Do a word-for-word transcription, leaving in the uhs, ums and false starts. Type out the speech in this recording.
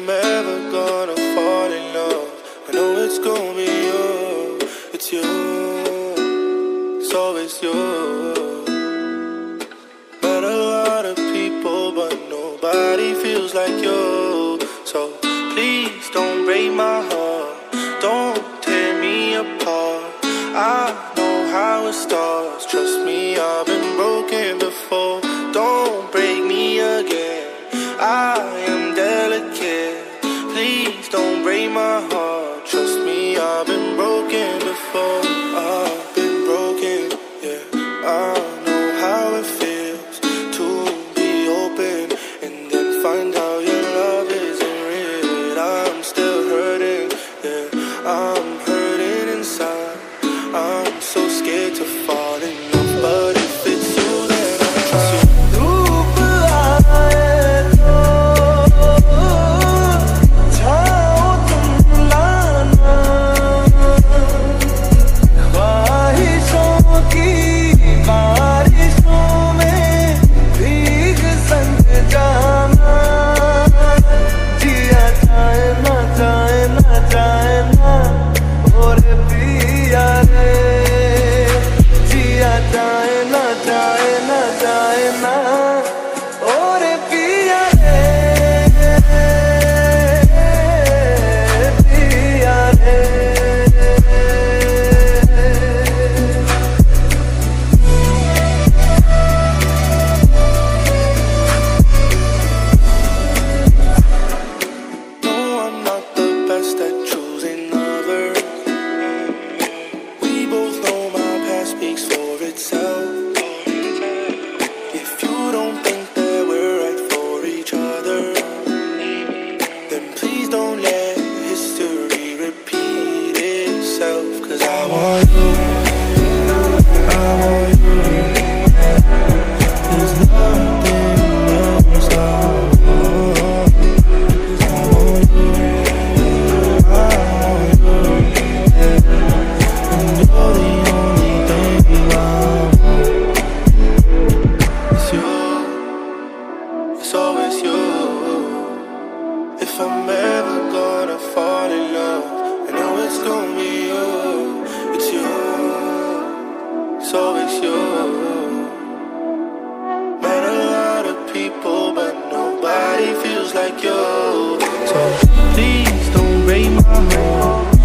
I'm ever gonna fall in love, I know it's gonna be you. It's you, so it's you. Met a lot of people, but nobody feels like you. So please don't break my heart, don't tear me apart. I know how it starts, trust me, I've been broken before. Don't break me again, I am delicate. Please don't break my heart, trust me, I've been broken before. I've been broken, yeah. I know how it feels to be open and then find out your love isn't real. I'm still hurting, yeah. I'm hurting inside. I'm so scared to fall in love, but if it's you, then I'll trust you. If I'm ever gonna fall in love, I know it's gonna be you. It's you, so it's you. Met a lot of people, but nobody feels like you. So please don't break my heart.